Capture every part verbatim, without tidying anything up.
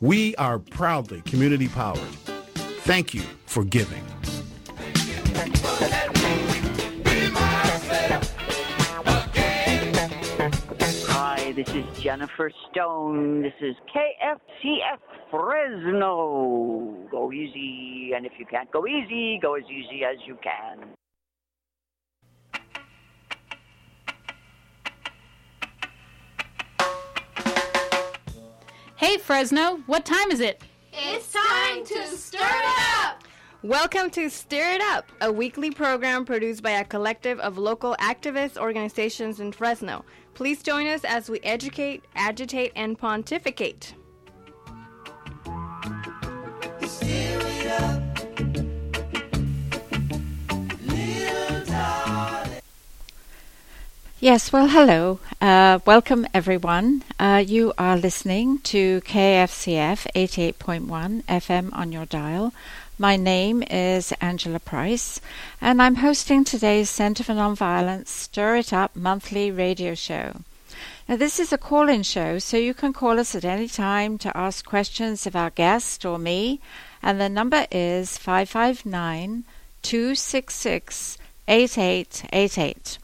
We are proudly community-powered. Thank you for giving. Hi, this is Jennifer Stone. This is K F C F Fresno. Go easy, and if you can't go easy, go as easy as you can. Hey, Fresno, what time is it? It's time to stir it up! Welcome to Stir It Up, a weekly program produced by a collective of local activist organizations in Fresno. Please join us as we educate, agitate, and pontificate. Stir it up. Yes, well, hello. Uh, welcome, everyone. Uh, you are listening to K F C F eighty-eight point one F M on your dial. My name is Angela Price, and I'm hosting today's Center for Nonviolence Stir It Up monthly radio show. Now, this is a call-in show, so you can call us at any time to ask questions of our guest or me, and the number is five five nine, two six six, eight eight eight eight.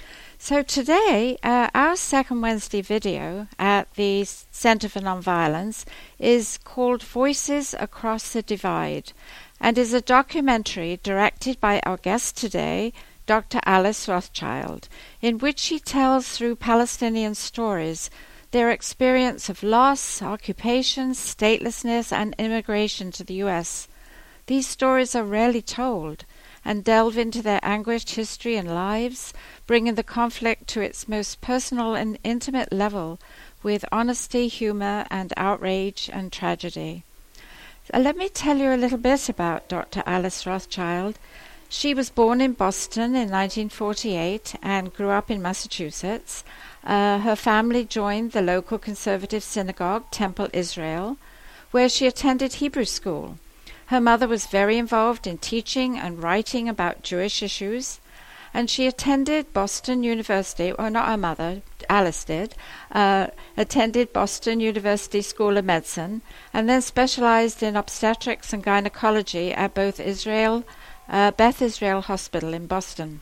So today, uh, our second Wednesday video at the Center for Nonviolence is called Voices Across the Divide, and is a documentary directed by our guest today, Doctor Alice Rothschild, in which she tells through Palestinian stories their experience of loss, occupation, statelessness, and immigration to the U S. These stories are rarely told, and delve into their anguished history and lives, bringing the conflict to its most personal and intimate level with honesty, humor, and outrage and tragedy. So let me tell you a little bit about Doctor Alice Rothschild. She was born in Boston in nineteen forty-eight and grew up in Massachusetts. Uh, her family joined the local conservative synagogue, Temple Israel, where she attended Hebrew school. Her mother was very involved in teaching and writing about Jewish issues, and she attended Boston University, or not her mother, Alice did, uh, attended Boston University School of Medicine, and then specialized in obstetrics and gynecology at both Israel, uh, Beth Israel Hospital in Boston.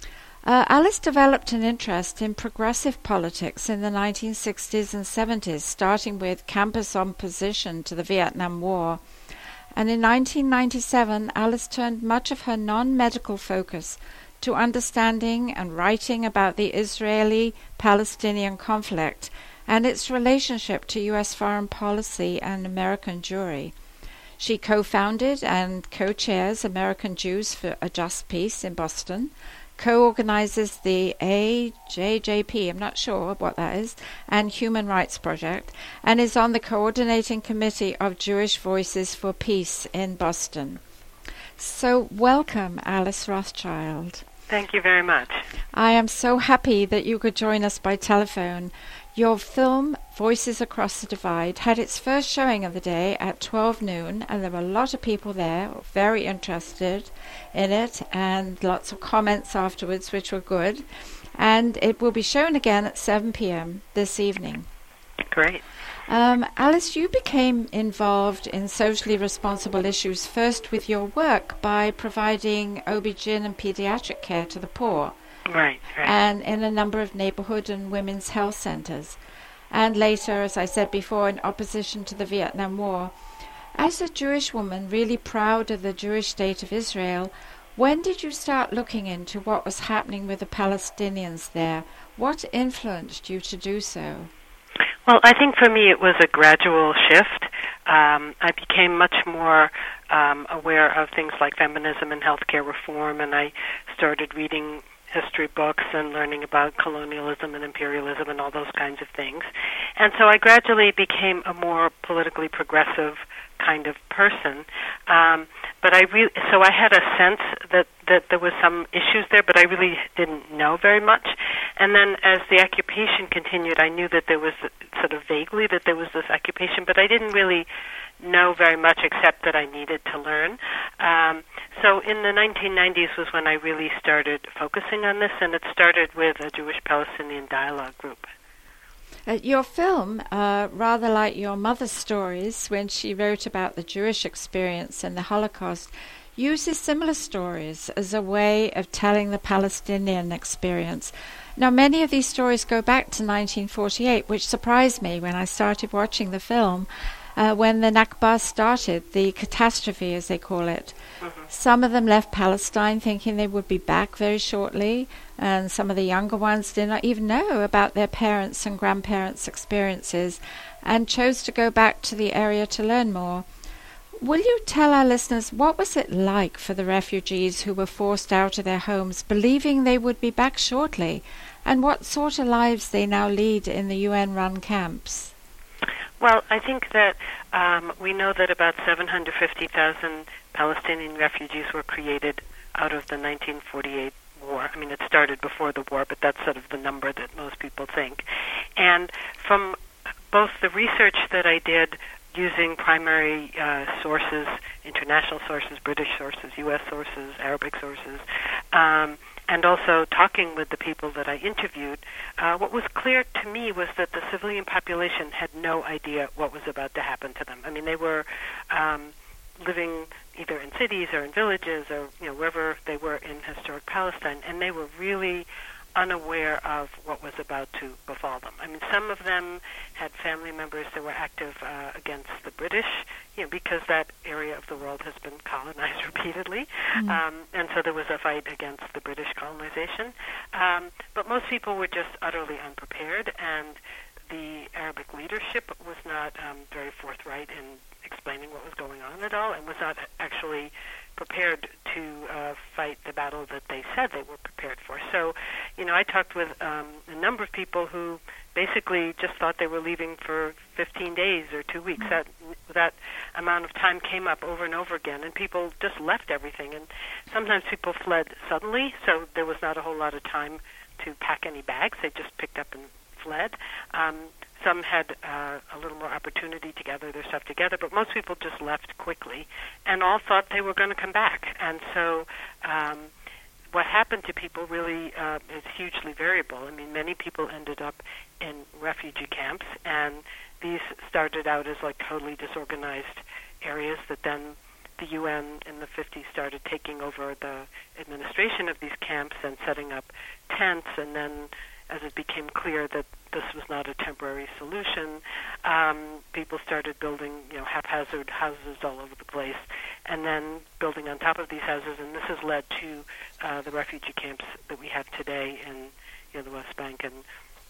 Uh, Alice developed an interest in progressive politics in the nineteen sixties and seventies, starting with campus opposition to the Vietnam War. And in nineteen ninety-seven, Alice turned much of her non-medical focus to understanding and writing about the Israeli-Palestinian conflict and its relationship to U S foreign policy and American Jewry. She co-founded and co-chairs American Jews for a Just Peace in Boston, co-organizes the A J J P, I'm not sure what that is, and Human Rights Project, and is on the coordinating committee of Jewish Voices for Peace in Boston. So welcome, Alice Rothschild. Thank you very much. I am so happy that you could join us by telephone. Your film, Voices Across the Divide, had its first showing of the day at twelve noon, and there were a lot of people there, very interested in it, and lots of comments afterwards, which were good. And it will be shown again at seven p.m. this evening. Great. Um, Alice, you became involved in socially responsible issues first with your work by providing O B G Y N and pediatric care to the poor. Right, right. And in a number of neighborhood and women's health centers. And later, as I said before, in opposition to the Vietnam War. As a Jewish woman really proud of the Jewish state of Israel, when did you start looking into what was happening with the Palestinians there? What influenced you to do so? Well, I think for me it was a gradual shift. Um, I became much more um, aware of things like feminism and healthcare reform, and I started reading history books and learning about colonialism and imperialism and all those kinds of things. And so I gradually became a more politically progressive kind of person. Um, but I really, so I had a sense that, that there was some issues there, but I really didn't know very much. And then as the occupation continued, I knew that there was sort of vaguely that there was this occupation, but I didn't really know very much except that I needed to learn. Um, so in the nineteen nineties was when I really started focusing on this, and it started with a Jewish Palestinian dialogue group. Uh, your film, uh, rather like your mother's stories when she wrote about the Jewish experience and the Holocaust, uses similar stories as a way of telling the Palestinian experience. Now, many of these stories go back to nineteen forty-eight, which surprised me when I started watching the film, uh, when the Nakba started, the catastrophe, as they call it. Mm-hmm. Some of them left Palestine thinking they would be back very shortly, and some of the younger ones did not even know about their parents' and grandparents' experiences and chose to go back to the area to learn more. Will you tell our listeners what was it like for the refugees who were forced out of their homes, believing they would be back shortly, and what sort of lives they now lead in the U N-run camps? Well, I think that um, we know that about seven hundred fifty thousand Palestinian refugees were created out of the nineteen forty-eight war. I mean, it started before the war, but that's sort of the number that most people think. And from both the research that I did using primary uh, sources, international sources, British sources, U S sources, Arabic sources, um, and also talking with the people that I interviewed, uh, what was clear to me was that the civilian population had no idea what was about to happen to them. I mean, they were um, living either in cities or in villages or, you know, wherever they were in historic Palestine, and they were really unaware of what was about to befall them. I mean, some of them had family members that were active uh, against the British, you know, because that area of the world has been colonized repeatedly, mm. um, and so there was a fight against the British colonization. Um, but most people were just utterly unprepared, and the Arabic leadership was not um, very forthright in explaining what was going on at all, and was not actually prepared to uh, fight the battle that they said they were prepared for. So, you know, I talked with um, a number of people who basically just thought they were leaving for fifteen days or two weeks. That that amount of time came up over and over again, and people just left everything. And sometimes people fled suddenly, so there was not a whole lot of time to pack any bags. They just picked up and fled. Um, some had uh, a little more opportunity to gather their stuff together, but most people just left quickly and all thought they were going to come back. And so um, what happened to people really uh, is hugely variable. I mean, many people ended up in refugee camps, and these started out as like totally disorganized areas that then the U N in the fifties started taking over the administration of these camps and setting up tents, and then as it became clear that this was not a temporary solution, um, people started building, you know, haphazard houses all over the place, and then building on top of these houses, and this has led to uh, the refugee camps that we have today in, you know, the West Bank and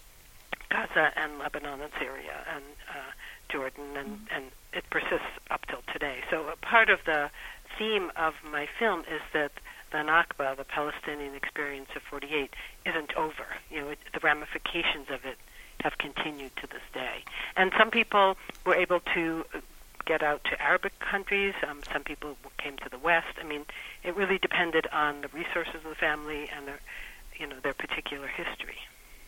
Gaza and Lebanon and Syria and uh, Jordan, and, mm-hmm. and it persists up till today. So a part of the theme of my film is that the Nakba, the Palestinian experience of forty-eight, isn't over. You know, it, the ramifications of it have continued to this day. And some people were able to get out to Arabic countries. Um, some people came to the West. I mean, it really depended on the resources of the family and their, you know, their particular history.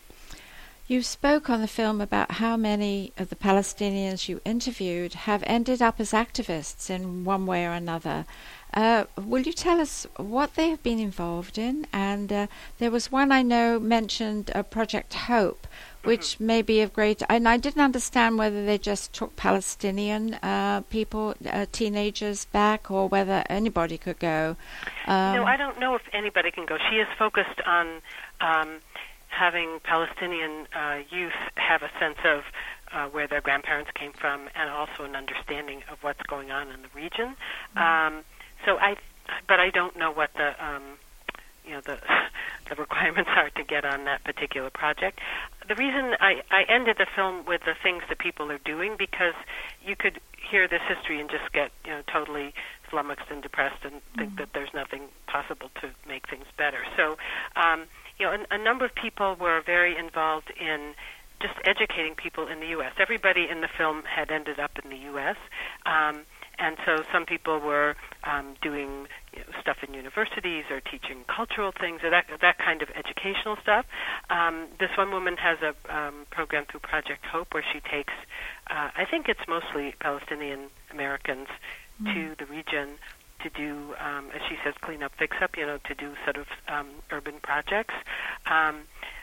You spoke on the film about how many of the Palestinians you interviewed have ended up as activists in one way or another. Uh, will you tell us what they have been involved in? And uh, there was one I know mentioned, uh, Project Hope, which mm-hmm. may be of great... And I didn't understand whether they just took Palestinian uh, people, uh, teenagers back, or whether anybody could go. Um, no, I don't know if anybody can go. She is focused on um, having Palestinian uh, youth have a sense of uh, where their grandparents came from, and also an understanding of what's going on in the region. Mm-hmm. Um, So I, but I don't know what the, um, you know, the the requirements are to get on that particular project. The reason I, I ended the film with the things that people are doing, because you could hear this history and just get, you know, totally flummoxed and depressed and think mm-hmm. that there's nothing possible to make things better. So, um, you know, a, a number of people were very involved in just educating people in the U S. Everybody in the film had ended up in the U S, um, and so some people were um, doing, you know, stuff in universities or teaching cultural things or that that kind of educational stuff. Um, this one woman has a um, program through Project Hope where she takes, uh, I think it's mostly Palestinian Americans, mm. to the region to do, um, as she says, clean up, fix up, you know, to do sort of um, urban projects. Um,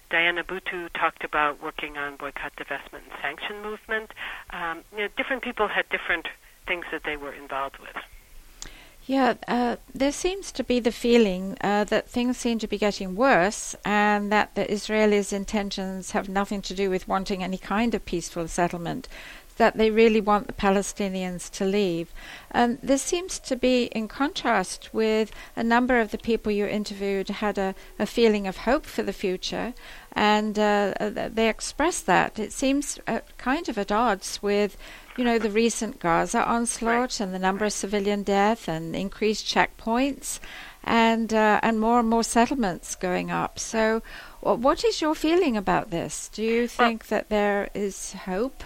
Diana Butu talked about working on boycott, divestment, and sanction movement. Um, you know, different people had different things that they were involved with. Yeah, uh, there seems to be the feeling uh, that things seem to be getting worse and that the Israelis' intentions have nothing to do with wanting any kind of peaceful settlement, that they really want the Palestinians to leave. And this seems to be in contrast with a number of the people you interviewed had a, a feeling of hope for the future, and uh, they expressed that. It seems uh, kind of at odds with, you know, the recent Gaza onslaught Right. and the number of civilian death and increased checkpoints and uh, and more and more settlements going up. So w- what is your feeling about this? Do you think well, that there is hope?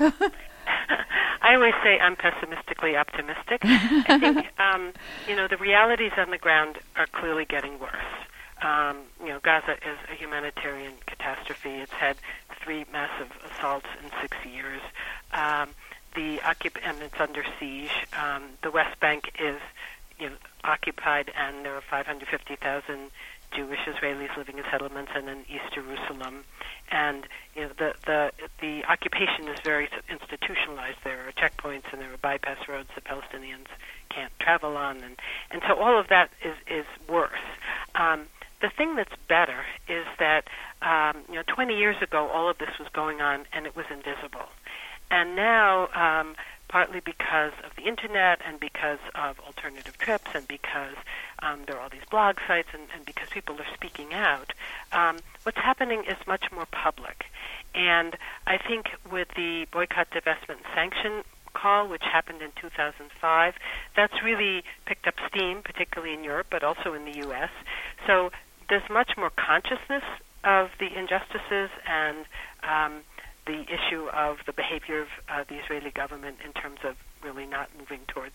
I always say I'm pessimistically optimistic. I think, um, you know, the realities on the ground are clearly getting worse. Um, you know, Gaza is a humanitarian catastrophe. It's had three massive assaults in six years. Um, the occup- and it's under siege. Um, the West Bank is, you know, occupied, and there are five hundred fifty thousand Jewish Israelis living in settlements and in East Jerusalem. And you know, the the the occupation is very institutionalized. There are checkpoints and there are bypass roads that Palestinians can't travel on, and and so all of that is is worse. Um, the thing that's better is that um, you know, twenty years ago, all of this was going on and it was invisible, and now. Um, partly because of the internet and because of alternative trips and because um, there are all these blog sites and, and because people are speaking out, um, what's happening is much more public. And I think with the boycott, divestment, and sanction call, which happened in two thousand five, that's really picked up steam, particularly in Europe, but also in the U S. So there's much more consciousness of the injustices and um, the issue of the behavior of uh, the Israeli government in terms of really not moving towards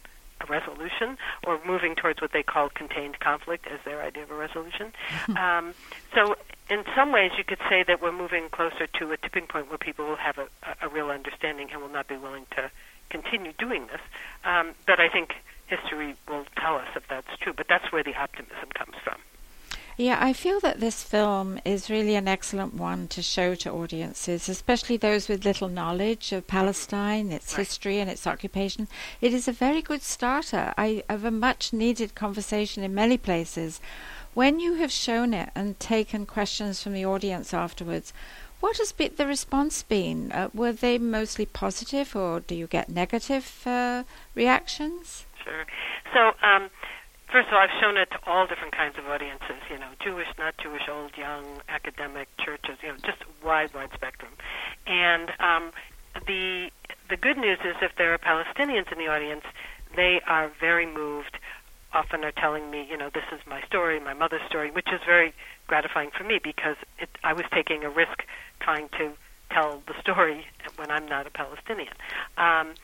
a resolution or moving towards what they call contained conflict as their idea of a resolution. um, so in some ways you could say that we're moving closer to a tipping point where people will have a, a, a real understanding and will not be willing to continue doing this. Um, but I think history will tell us if that's true. But that's where the optimism comes from. Yeah, I feel that this film is really an excellent one to show to audiences, especially those with little knowledge of Palestine, its right. history and its occupation. It is a very good starter I, of a much-needed conversation in many places. When you have shown it and taken questions from the audience afterwards, what has been the response been? Uh, were they mostly positive, or do you get negative uh, reactions? Sure. So, um, first of all, I've shown it to all different kinds of audiences, you know, Jewish, not Jewish, old, young, academic, churches, you know, just wide, wide spectrum. And um, the the good news is if there are Palestinians in the audience, they are very moved, often are telling me, you know, this is my story, my mother's story, which is very gratifying for me because it, I was taking a risk trying to tell the story when I'm not a Palestinian. Um,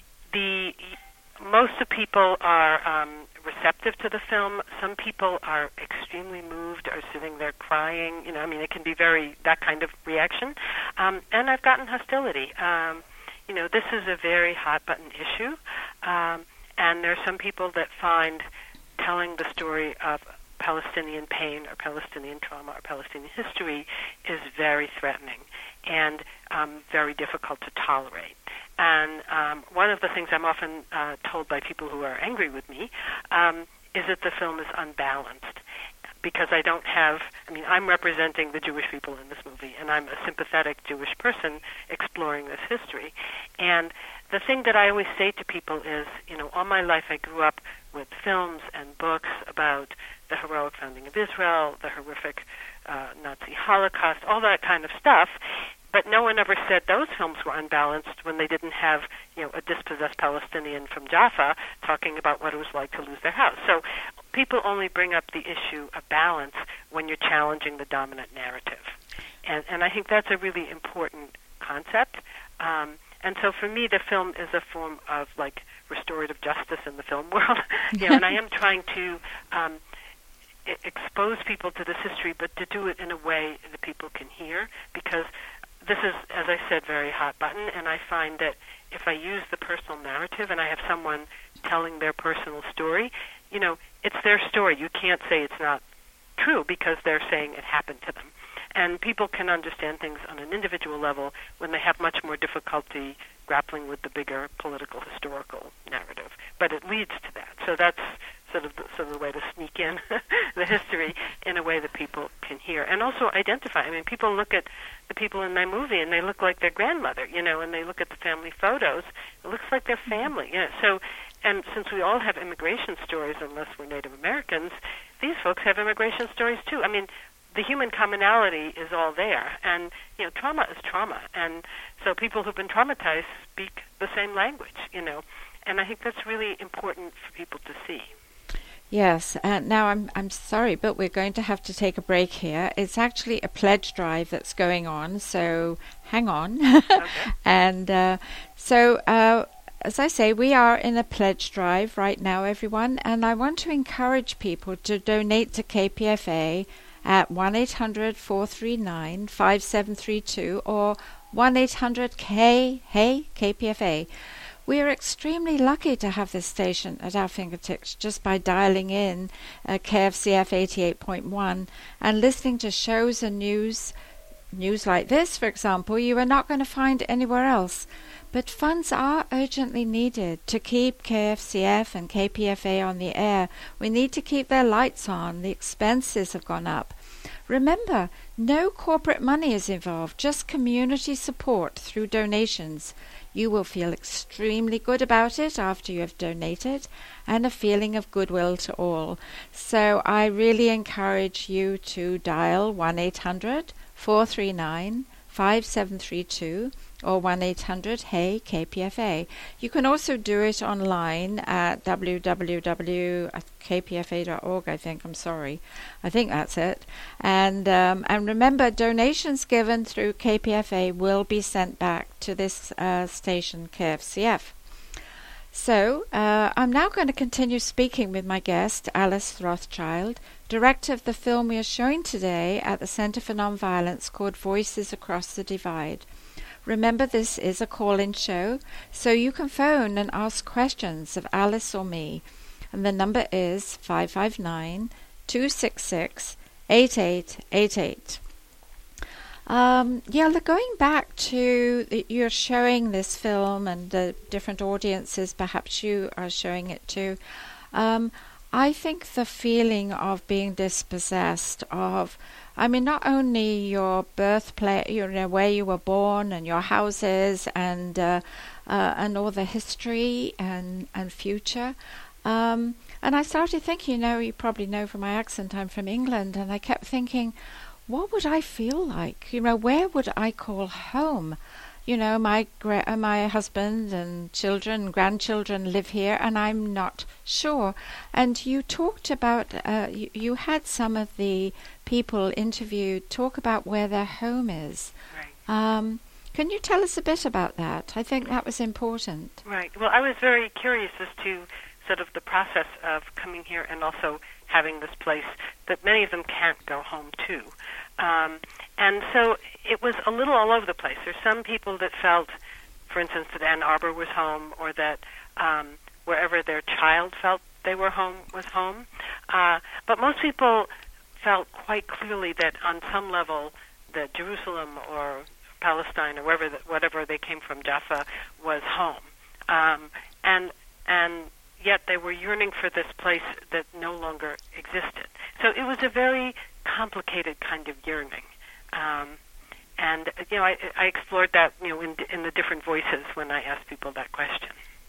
the Most of the people are um, receptive to the film. Some people are extremely moved, are sitting there crying. You know, I mean, it can be very, that kind of reaction. Um, and I've gotten hostility. Um, you know, this is a very hot-button issue. Um, and there are some people that find telling the story of Palestinian pain or Palestinian trauma or Palestinian history is very threatening and um, very difficult to tolerate. And um, one of the things I'm often uh, told by people who are angry with me um, is that the film is unbalanced because I don't have, I mean, I'm representing the Jewish people in this movie, and I'm a sympathetic Jewish person exploring this history. And the thing that I always say to people is, you know, all my life I grew up with films and books about the heroic founding of Israel, the horrific uh, Nazi Holocaust, all that kind of stuff. But no one ever said those films were unbalanced when they didn't have, you know, a dispossessed Palestinian from Jaffa talking about what it was like to lose their house. So people only bring up the issue of balance when you're challenging the dominant narrative. And, and I think that's a really important concept. Um, and so for me, the film is a form of, like, restorative justice in the film world. you know, and I am trying to um, I- expose people to this history, but to do it in a way that people can hear, because this is, as I said, very hot button, and I find that if I use the personal narrative and I have someone telling their personal story, you know, it's their story. You can't say it's not true because they're saying it happened to them. And people can understand things on an individual level when they have much more difficulty grappling with the bigger political historical narrative. But it leads to that. So that's sort of the, sort of the way to sneak in the history in a way that people can hear and also identify. I mean, people look at the people in my movie and they look like their grandmother, you know, and they look at the family photos. It looks like their family. You know, so, and since we all have immigration stories, unless we're Native Americans, these folks have immigration stories too. I mean, the human commonality is all there, and you know, trauma is trauma, and so people who've been traumatized speak the same language, you know, and I think that's really important for people to see. Yes, uh, now I'm I'm sorry, but we're going to have to take a break here. It's actually a pledge drive that's going on, so hang on. Okay. And uh, so, uh, as I say, we are in a pledge drive right now, everyone, and I want to encourage people to donate to K P F A at one eight hundred four three nine five seven three two or one eight hundred K Hey K P F A. We are extremely lucky to have this station at our fingertips just by dialing in uh, K F C F eighty-eight point one and listening to shows and news, news like this, for example, you are not going to find anywhere else. But funds are urgently needed to keep K F C F and K P F A on the air. We need to keep their lights on. The expenses have gone up. Remember, no corporate money is involved, just community support through donations. You will feel extremely good about it after you have donated, and a feeling of goodwill to all. So I really encourage you to dial one eight hundred four three nine five seven three two or one eight hundred Hey K P F A. You can also do it online at w w w dot k p f a dot org, I think. I'm sorry. I think that's it. And um, and remember, donations given through K P F A will be sent back to this uh, station, K F C F. So uh, I'm now going to continue speaking with my guest, Alice Rothschild, director of the film we are showing today at the Center for Nonviolence called Voices Across the Divide. Remember, this is a call-in show, so you can phone and ask questions of Alice or me. And the number is five five nine, two six six, eight eight eight eight. Um, yeah, going back to, the, you're showing this film and the different audiences perhaps you are showing it to. Um, I think the feeling of being dispossessed of, I mean, not only your birthplace, you know, where you were born and your houses and uh, uh, and all the history and, and future. Um, and I started thinking, you know, you probably know from my accent, I'm from England, and I kept thinking, what would I feel like? You know, where would I call home? You know, my gra- uh, my husband and children and grandchildren live here, and I'm not sure. And you talked about, uh, you, you had some of the people interviewed talk about where their home is. Right. Um, can you tell us a bit about that? I think that was important. Right. Well, I was very curious as to sort of the process of coming here and also having this place that many of them can't go home to. Um, and so it was a little all over the place. There's some people that felt, for instance, that Ann Arbor was home, or that um, wherever their child felt they were home was home. Uh, but most people felt quite clearly that on some level that Jerusalem or Palestine or wherever, the, whatever they came from, Jaffa, was home. Um, and and yet they were yearning for this place that no longer existed. So it was a very complicated kind of yearning. Um, and, you know, I, I explored that, you know, in, in the different voices when I asked people that question.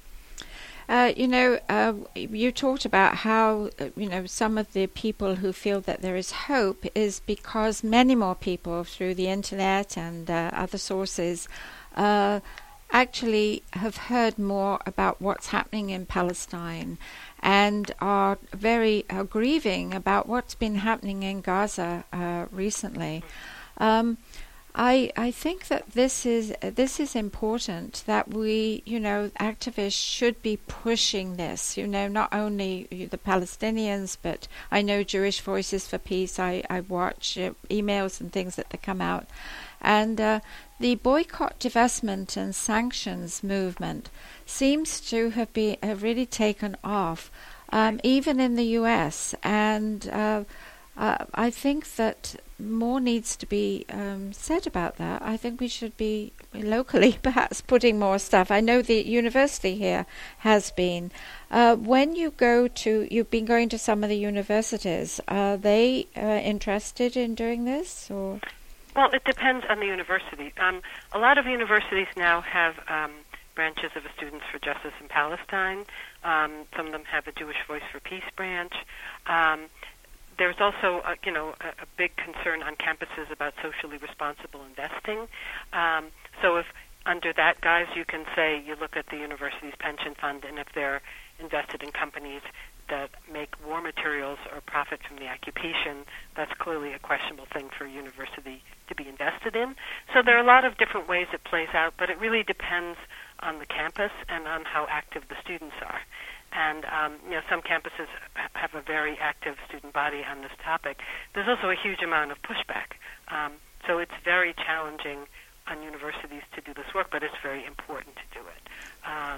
Uh, you know, uh, you talked about how, uh, you know, some of the people who feel that there is hope is because many more people through the internet and uh, other sources uh, actually have heard more about what's happening in Palestine and are very uh, grieving about what's been happening in Gaza uh, recently. Um, I I think that this is uh, this is important, that we, you know, activists should be pushing this, you know, not only the Palestinians, but I know Jewish Voices for Peace, I, I watch uh, emails and things that they come out. And uh, the boycott, divestment and sanctions movement seems to have, been, have really taken off, um, even in the U S. And uh, uh, I think that more needs to be um, said about that. I think we should be locally perhaps putting more stuff. I know the university here has been. Uh, when you go to, you've been going to some of the universities, are they uh, interested in doing this? Or? Well, it depends on the university. Um, a lot of universities now have um, branches of a Students for Justice in Palestine. Um, some of them have a Jewish Voice for Peace branch. Um, there's also, a, you know, a, a big concern on campuses about socially responsible investing. Um, so if under that guise you can say you look at the university's pension fund, and if they're invested in companies that make war materials or profit from the occupation, that's clearly a questionable thing for a university to be invested in. So there are a lot of different ways it plays out, but it really depends on the campus and on how active the students are. And um, you know, some campuses have a very active student body on this topic. There's also a huge amount of pushback. Um, so it's very challenging on universities to do this work, but it's very important to do it. Um,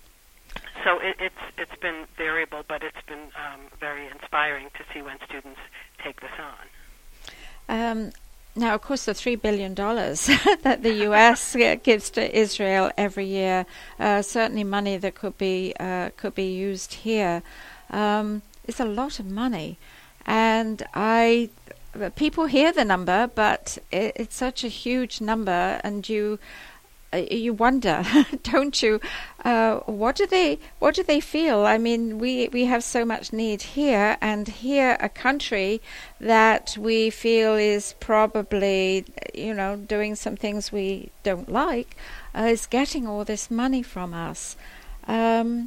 So it, it's it's been variable, but it's been um, very inspiring to see when students take this on. Um, now, of course, the three billion dollars that the U S gives to Israel every year, uh, certainly money that could be uh, could be used here, um, is a lot of money. And I, people hear the number, but it, it's such a huge number, and you. You wonder, don't you? Uh, what do they? What do they feel? I mean, we we have so much need here, and here a country that we feel is probably, you know, doing some things we don't like, uh, is getting all this money from us. Um,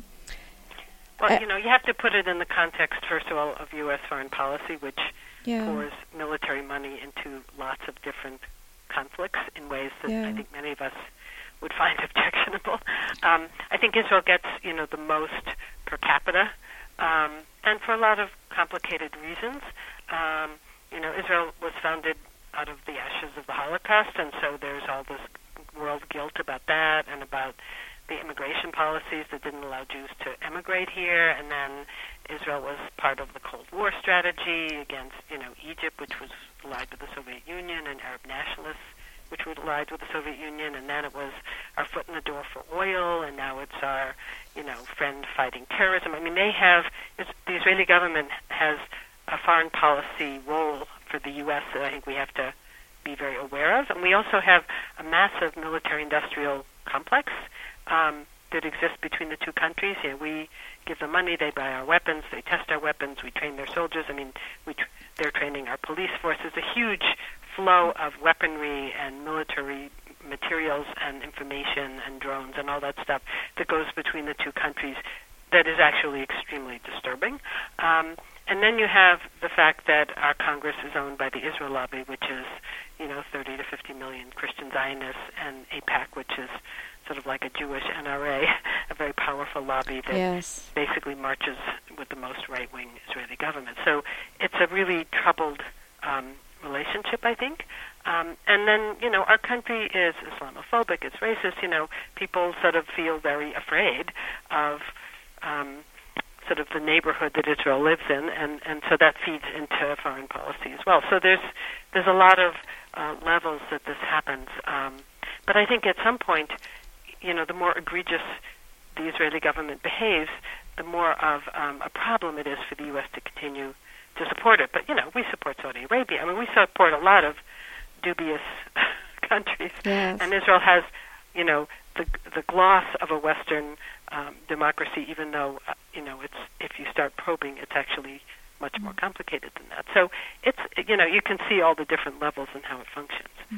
well, uh, you know, you have to put it in the context, first of all, of U S foreign policy, which yeah. pours military money into lots of different conflicts in ways that yeah. I think many of us would find objectionable. Um, I think Israel gets, you know, the most per capita, um, and for a lot of complicated reasons. Um, you know, Israel was founded out of the ashes of the Holocaust, and so there's all this world guilt about that, and about the immigration policies that didn't allow Jews to emigrate here, and then Israel was part of the Cold War strategy against, you know, Egypt, which was allied with the Soviet Union, and Arab nationalists, which were allied with the Soviet Union, and then it was our foot in the door for oil, and now it's our, you know, friend fighting terrorism. I mean, they have, the Israeli government has a foreign policy role for the U S that I think we have to be very aware of. And we also have a massive military-industrial complex um, that exists between the two countries. You know, we give them money, they buy our weapons, they test our weapons, we train their soldiers. I mean, we tr- they're training our police force. There's a huge flow of weaponry and military materials and information and drones and all that stuff that goes between the two countries that is actually extremely disturbing. Um, and then you have the fact that our Congress is owned by the Israel Lobby, which is, you know, thirty to fifty million Christian Zionists, and AIPAC, which is sort of like a Jewish N R A, a very powerful lobby that yes. basically marches with the most right-wing Israeli government. So it's a really troubled um, relationship, I think. Um, and then, you know, our country is Islamophobic, it's racist, you know, people sort of feel very afraid of um, sort of the neighborhood that Israel lives in, and, and so that feeds into foreign policy as well. So there's there's a lot of uh, levels that this happens. Um, but I think at some point, you know, the more egregious the Israeli government behaves, the more of um, a problem it is for the U S to continue to support it. But, you know, we support Saudi Arabia. I mean, we support a lot of dubious countries. Yes. And Israel has, you know, the the gloss of a Western um, democracy, even though, uh, you know, it's if you start probing, it's actually much more complicated than that. So it's, you know, you can see all the different levels and how it functions. Mm.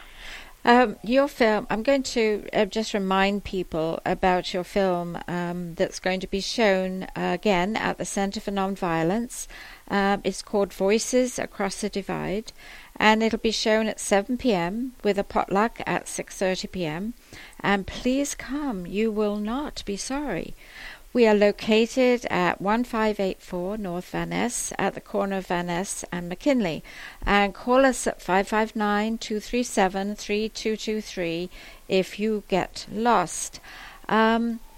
Um, your film, I'm going to uh, just remind people about your film um, that's going to be shown uh, again at the Center for Nonviolence. Um, it's called Voices Across the Divide, and it'll be shown at seven p.m. with a potluck at six thirty p.m. And please come, you will not be sorry. We are located at one five eight four North Van Ness at the corner of Van Ness and McKinley. And call us at five five nine, two three seven, three two two three if you get lost. Um,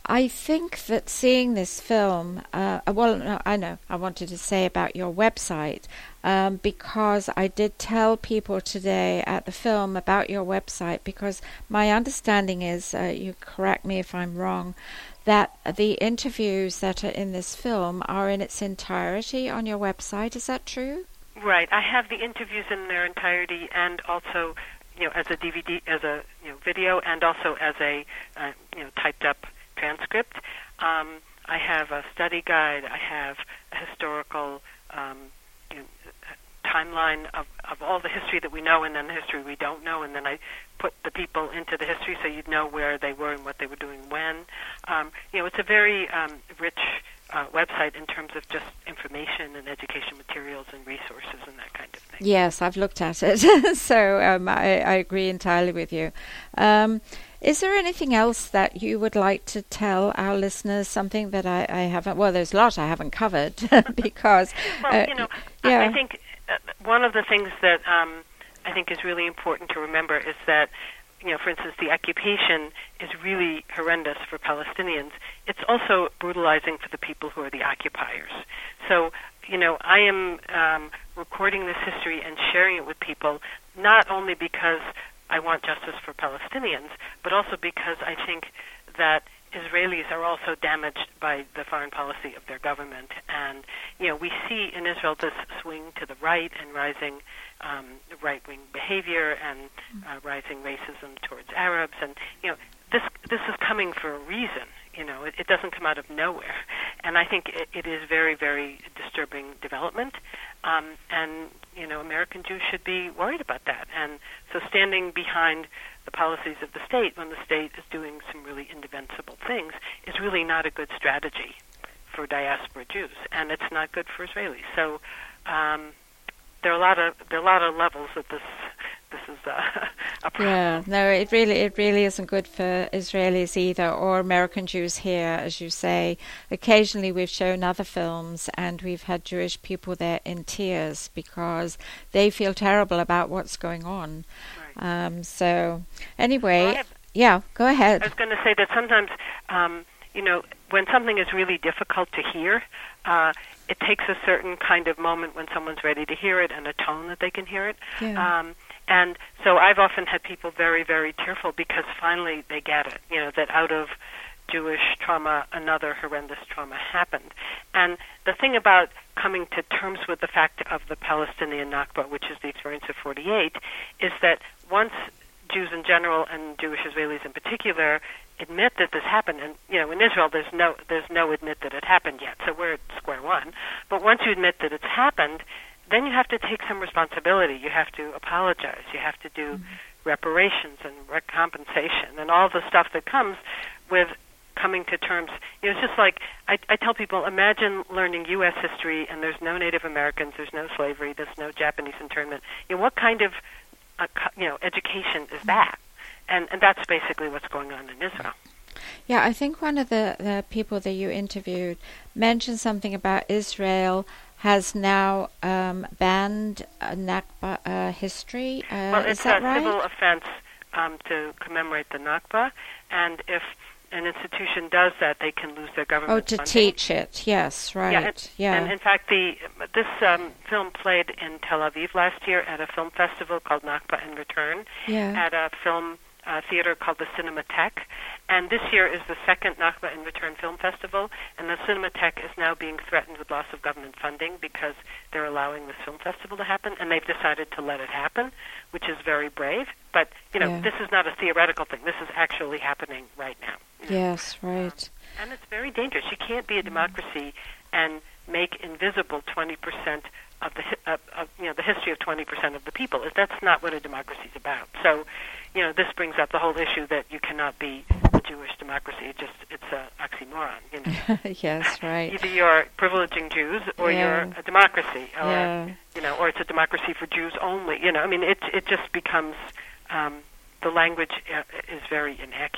I think that seeing this film, uh, well, no, I know, I wanted to say about your website, um, because I did tell people today at the film about your website, because my understanding is, uh, you correct me if I'm wrong, that the interviews that are in this film are in its entirety on your website. Is that true? Right. I have the interviews in their entirety, and also, you know, as a D V D, as a you know video, and also as a uh, you know typed up transcript. Um, I have a study guide. I have a historical um, you know, timeline of, of all the history that we know, and then the history we don't know, and then I put the people into the history so you'd know where they were and what they were doing when. Um, you know, it's a very um, rich uh, website in terms of just information and education materials and resources and that kind of thing. Yes, I've looked at it, so um, I, I agree entirely with you. Um, Is there anything else that you would like to tell our listeners, something that I, I haven't, well, there's a lot I haven't covered, because... well, uh, you know, yeah. I, I think uh, one of the things that um, I think is really important to remember is that, you know, for instance, the occupation is really horrendous for Palestinians. It's also brutalizing for the people who are the occupiers. So, you know, I am um, recording this history and sharing it with people, not only because I want justice for Palestinians, but also because I think that Israelis are also damaged by the foreign policy of their government. And, you know, we see in Israel this swing to the right and rising um, right-wing behavior and uh, rising racism towards Arabs. And, you know, this this is coming for a reason. You know, it, it doesn't come out of nowhere. And I think it, it is very, very disturbing development. Um, and, you know, American Jews should be worried about that. And so standing behind the policies of the state when the state is doing some really indefensible things is really not a good strategy for diaspora Jews, and it's not good for Israelis. So um, there are a lot of there are a lot of levels that this this is uh, a problem. Yeah, no, it really it really isn't good for Israelis either, or American Jews here, as you say. Occasionally we've shown other films and we've had Jewish people there in tears because they feel terrible about what's going on. Right. Um, so anyway, well, have, yeah, go ahead. I was going to say that sometimes, um, you know, when something is really difficult to hear, uh, it takes a certain kind of moment when someone's ready to hear it and a tone that they can hear it. Yeah. Um, And so I've often had people very, very tearful because finally they get it, you know, that out of Jewish trauma, another horrendous trauma happened. And the thing about coming to terms with the fact of the Palestinian Nakba, which is the experience of forty-eight, is that once Jews in general and Jewish Israelis in particular admit that this happened, and, you know, in Israel there's no there's no admit that it happened yet, so we're at square one. But once you admit that it's happened, then you have to take some responsibility. You have to apologize. You have to do mm-hmm. reparations and recompensation and all the stuff that comes with coming to terms. You know, it's just like I, I tell people, imagine learning U S history and there's no Native Americans, there's no slavery, there's no Japanese internment. You know, what kind of uh, you know education is that? And and that's basically what's going on in Israel. Yeah, I think one of the, the people that you interviewed mentioned something about Israel has now um, banned uh, Nakba uh, history. Uh, well, it's is that a right? civil offense um, to commemorate the Nakba, and if an institution does that, they can lose their government Oh, to funding. teach it, yes, right. Yeah, and, yeah. and in fact, the this um, film played in Tel Aviv last year at a film festival called Nakba in Return, yeah. at a film uh, theater called the Cinematheque. And this year is the second Nakba in Return Film Festival, and the Cinematheque is now being threatened with loss of government funding because they're allowing this film festival to happen, and they've decided to let it happen, which is very brave. But, you know, yeah. this is not a theoretical thing. This is actually happening right now. You know? Yes, right. Um, and it's very dangerous. You can't be a democracy and make invisible twenty percent of the hi- of, of, you know the history of twenty percent of the people. That's not what a democracy is about. So, you know, this brings up the whole issue that you cannot be a Jewish democracy. It just it's an oxymoron. You know. Yes, right. Either you're privileging Jews or yeah. you're a democracy, or yeah. you know, or it's a democracy for Jews only. You know, I mean, it it just becomes um, the language uh, is very inaccurate.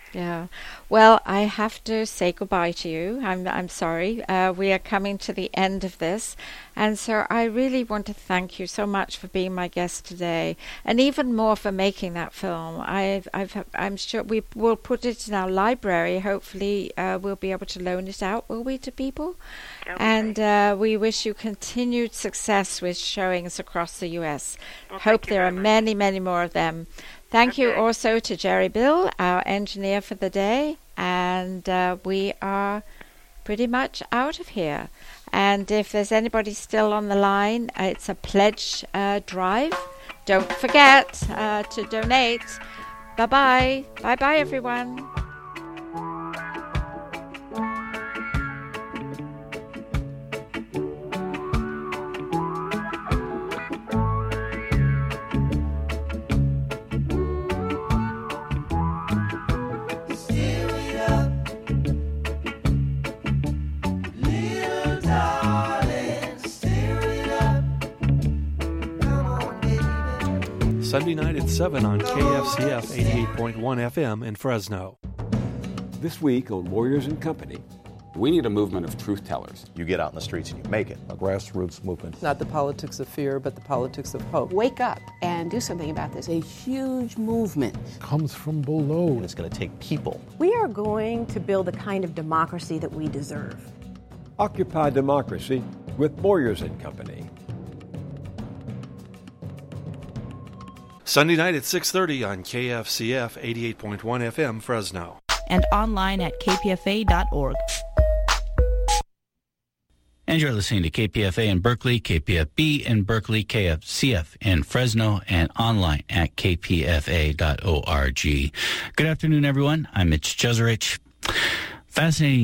Yeah. Well, I have to say goodbye to you. I'm I'm sorry. Uh, we are coming to the end of this. And so I really want to thank you so much for being my guest today, and even more for making that film. I've, I've, I'm sure we will put it in our library. Hopefully uh, we'll be able to loan it out, will we, to people? Okay. And uh, we wish you continued success with showings across the U S. Well, Hope thank you there are very much. many, many more of them. Thank you Okay. also to Jerry Bill, our engineer for the day. And uh, we are pretty much out of here. And if there's anybody still on the line, uh, it's a pledge uh, drive. Don't forget uh, to donate. Bye-bye. Bye-bye, everyone. Sunday night at seven on K F C F eighty-eight point one F M in Fresno. This week on Warriors and Company, we need a movement of truth tellers. You get out in the streets and you make it. A grassroots movement. Not the politics of fear, but the politics of hope. Wake up and do something about this. A huge movement. Comes from below. And it's going to take people. We are going to build the kind of democracy that we deserve. Occupy Democracy with Warriors and Company. Sunday night at six thirty on K F C F eighty-eight point one F M Fresno. And online at k p f a dot org. And you're listening to K P F A in Berkeley, K P F B in Berkeley, K F C F in Fresno, and online at k p f a dot org. Good afternoon, everyone. I'm Mitch Jeserich. Fascinating